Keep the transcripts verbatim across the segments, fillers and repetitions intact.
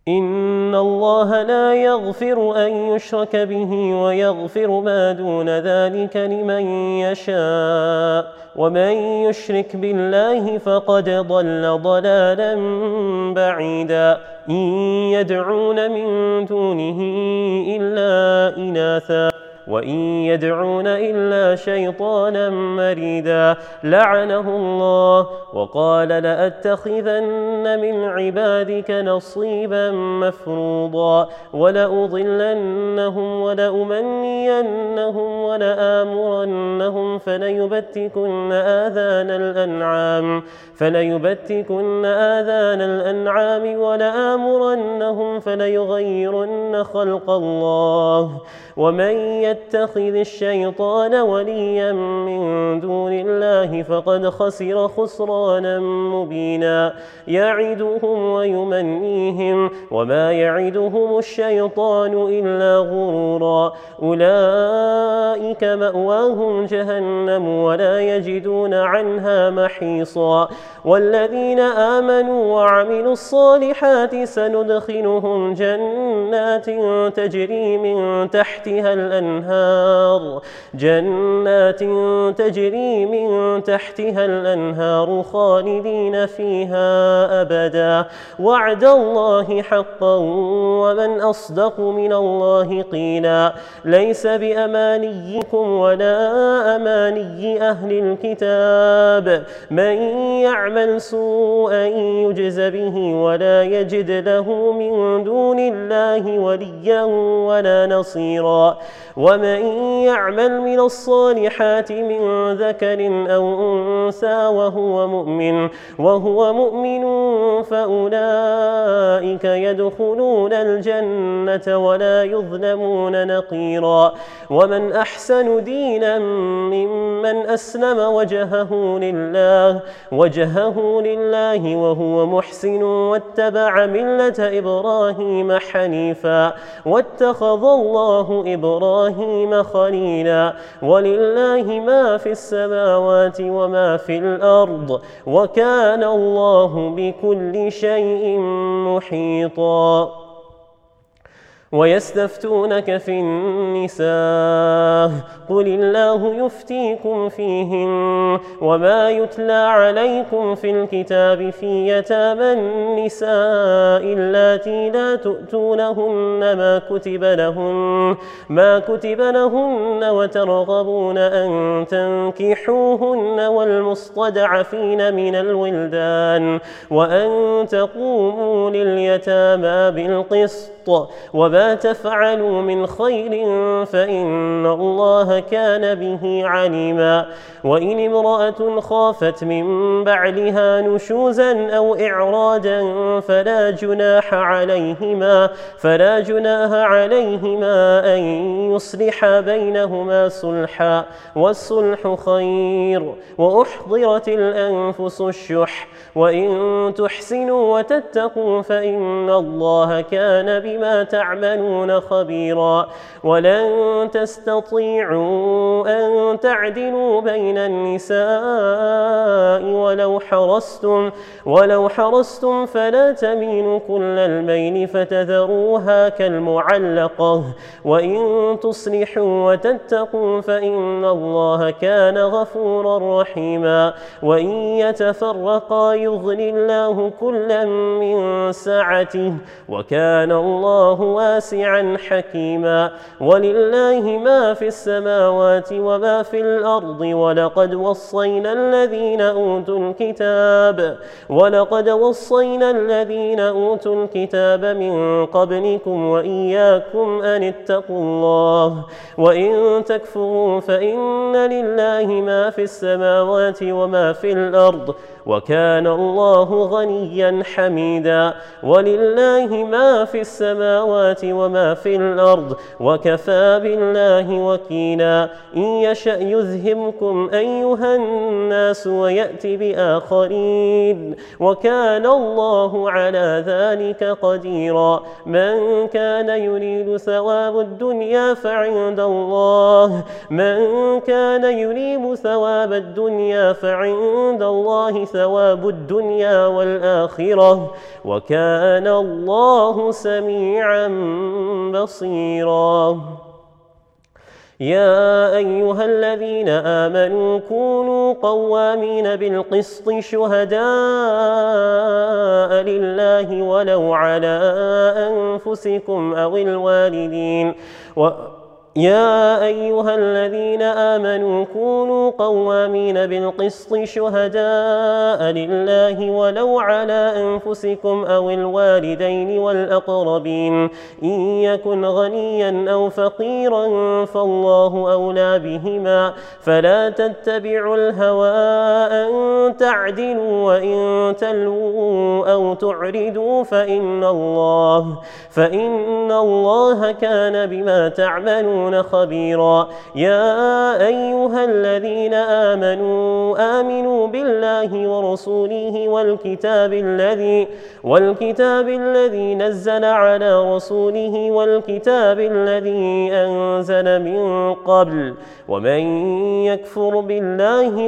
إن الله لا يغفر أن يشرك به ويغفر ما دون ذلك لمن يشاء ومن يشرك بالله فقد ضل ضلالا بعيدا إن يدعون من دونه إلا إناثا وإن يدعون إلا شيطانا مريدا لعنه الله وقال لأتخذن من عبادك نصيبا مفروضا ولأضلنهم ولأمنينهم ولآمرنهم فليبتكن آذان الأنعام فليبتكن آذان الأنعام ولآمرنهم فليغيرن خلق الله ومن يتخذ الشيطان وليا من دون الله فقد خسر خسرانا مبينا يعدهم ويمنيهم وما يعدهم الشيطان إلا غرورا أولئك مأواهم جهنم ولا يجدون عنها محيصا والذين آمنوا وعملوا الصالحات سندخلهم جنات تجري من تحتها الأنهار جنات تجري من تحتها الأنهار خالدين فيها أبدا وعد الله حقا ومن أصدق من الله قيلا ليس بأمانيكم ولا أماني أهل الكتاب من يعمل سوءا يجز به ولا يجد له من دون الله وليا ولا نصيرا ومن يعمل من الصالحات من ذكر أو أنثى وهو مؤمن وهو مؤمن فأولئك يدخلون الجنة ولا يظلمون نقيرا ومن أحسن دينا ممن أسلم وجهه لله وجهه لله وهو محسن واتبع ملة إبراهيم حنيفا واتخذ الله إبراهيم خليلا ولله ما في السماوات وما في الأرض وكان الله بكل شيء محيطا ويستفتونك في النساء قل الله يفتيكم فيهن وما يتلى عليكم في الكتاب في يتامى النساء اللاتي لا تؤتونهن ما كتب لهن ما كتب لهن وترغبون أن تنكحوهن والمستضعفين من الولدان وأن تقوموا لليتامى بالقسط وما تفعلوا من خير فإن الله كان به عليما وإن امرأة خافت من بعلها نشوزا أو إعرادا فلا جناح عليهما فلا جناح عليهما أن يصلحا بينهما صلحا والصلح خير وأحضرت الأنفس الشح وإن تحسنوا وتتقوا فإن الله كان بما تعملون خبيرا ولن تستطيعوا أن تعدلوا بين النساء ولو حرصتم ولو حرصتم فلا تميلوا كل الميل فتذروها كالمعلقة وإن تصلحوا وتتقوا فإن الله كان غفورا رحيما وإن يتفرقا يغني الله كلا من سعته وكان الله واسعا حكيما ولله ما في السماوات وما في الأرض ولقد وصينا الذين أوتوا الكتاب ولقد وصينا الذين أوتوا الكتاب من قبلكم وإياكم أن اتقوا الله وإن تكفروا فإن لله ما في السماوات وما في الأرض وكان الله غنيا حميدا ولله ما في السماوات وما في الأرض وكفى بالله وكيلا. إن يشأ يذهبكم أيها الناس ويأتي بآخرين وكان الله على ذلك قديرا. من كان يريد ثواب الدنيا فعند الله من كان يريد ثواب الدنيا فعند الله ثواب الدنيا والآخرة وكان الله سميعا بصيرا. يا أيها الذين آمنوا كونوا قوامين بالقسط شهداء لله ولو على أنفسكم أو الوالدين و يا أيها الذين آمنوا كونوا قوامين بالقسط شهداء لله ولو على أنفسكم أو الوالدين والأقربين إن يكن غنيا أو فقيرا فالله أولى بهما فلا تتبعوا الهوى أن تعدلوا وإن تلووا أو تعرضوا فإن الله فإن الله كان بما تعملون خبيرا. يا أيها الذين آمنوا آمنوا بالله ورسوله والكتاب الذي والكتاب الذي نزل على رسوله والكتاب الذي أنزل من قبل ومن يكفر بالله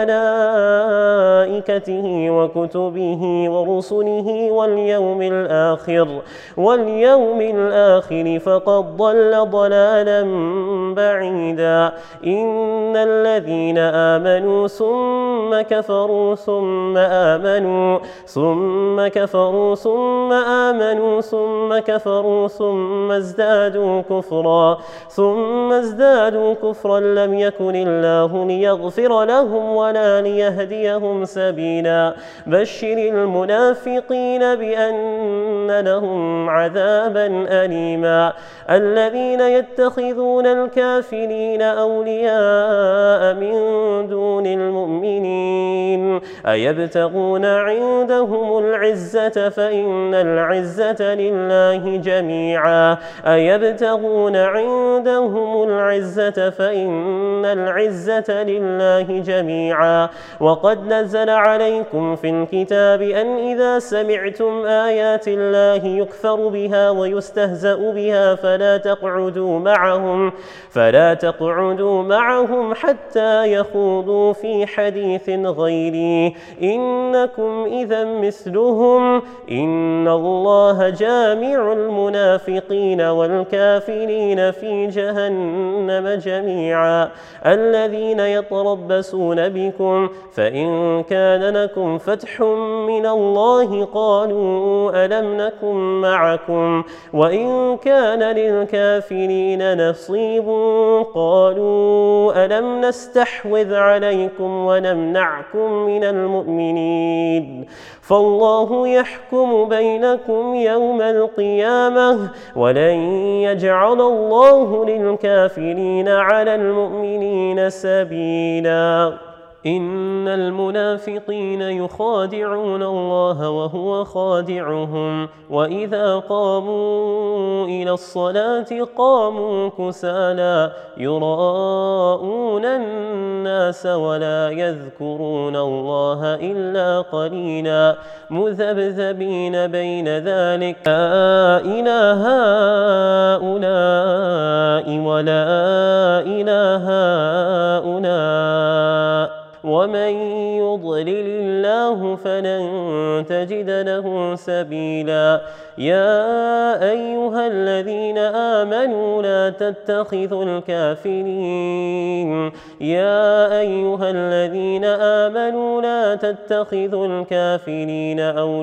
وملائكته وكتبه ورسله واليوم الآخر واليوم الآخر فقد ضل ضلالا بعيدا. إن الذين آمنوا ثم كفروا ثم آمنوا ثم كفروا ثم آمنوا ثم كفروا ثم ازدادوا كفرا ثم ازدادوا كفرا لم يكن الله ليغفر لهم ولا ليهديهم سبيلا. بشر المنافقين بأن لهم عذابا أليما. الذين يتخذون الكافرين أولياء من دون المؤمنين أيبتغون عندهم العزة فإن العزة لله جميعا أيبتغون عندهم العزة فإن العزة لله جميعا. وقد نزل عليكم في الكتاب أن إذا سمعتم آيات الله يكفر بها ويستهزأ بها فلا تقعدوا معهم فلا تقعدوا معهم حتى يخوضوا في حديث غيره إنكم إذا مثلهم إن الله جامع المنافقين والكافرين في جهنم جميعا. الذين يتربصون بكم فإن كان لكم فتح من الله قالوا ألم نكن معكم وإن كان للكافرين نصيب قالوا ألم نستحوذ عليكم ونمنعكم من المؤمنين فالله يحكم بينكم يوم القيامة ولن يجعل الله للكافرين على المؤمنين سبيلا. إن المنافقين يخادعون الله وهو خادعهم وإذا قاموا إلى الصلاة قاموا كسالى يراءون الناس ولا يذكرون الله إلا قليلا مذبذبين بين ذلك لا إله هؤلاء ولا إله هؤلاء ومن يضلل الله فلن تجد له سبيلا. يا أيها الذين آمنوا لا تتخذوا الكافرين يا أيها الذين آمنوا لا تتخذوا الكافرين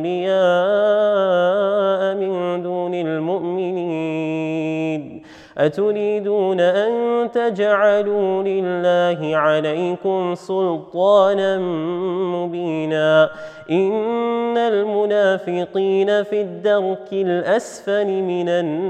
أولياء من دون المؤمنين أتريدون أن تجعلوا لله عليكم سلطانا مبينا إن المنافقين في الدرك الأسفل من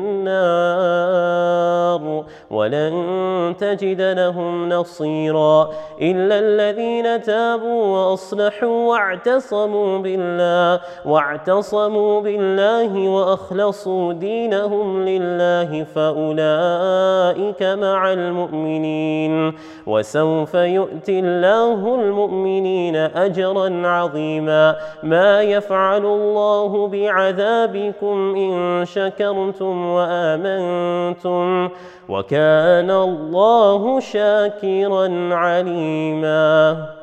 النار ولن تجد لهم نصيرا إلا الذين تابوا وأصلحوا واعتصموا بالله واعتصموا بالله وأخلصوا دينهم لله فأولئك مع المؤمنين وسوف يؤتي الله المؤمنين أجرا عظيما ما يفعل الله بعذابكم إن شكرتم وآمنتم وكان الله شاكرا عليما.